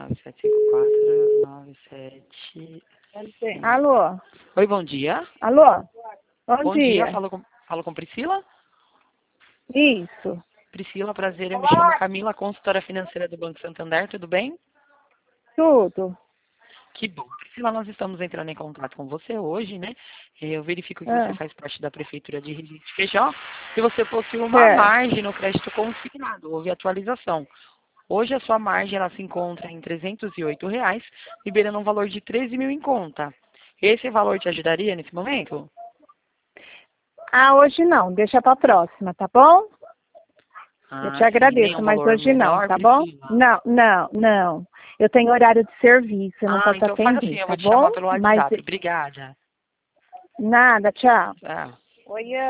9754975. Alô? Oi, bom dia. Alô? Bom dia. dia. Falo com Priscila? Isso. Priscila, prazer. Eu me chamo Camila, consultora financeira do Banco Santander. Tudo bem? Tudo. Que bom. Priscila, nós estamos entrando em contato com você hoje, né? Eu verifico que você faz parte da Prefeitura de Regente de Feijó e você possui uma margem no crédito consignado. Houve atualização. Hoje a sua margem ela se encontra em R$ 308, liberando um valor de 13 mil em conta. Esse valor te ajudaria nesse momento? Ah, hoje não. Deixa pra próxima, tá bom? Eu te Sim, agradeço, nenhum mas valor hoje não, menor, tá bom? Priscila? Não. Eu tenho horário de serviço, eu não posso Então faz assim, atender, eu tá vou te chamar bom? pelo Mas WhatsApp. Obrigada. nada, tchau. Tchau. Oi,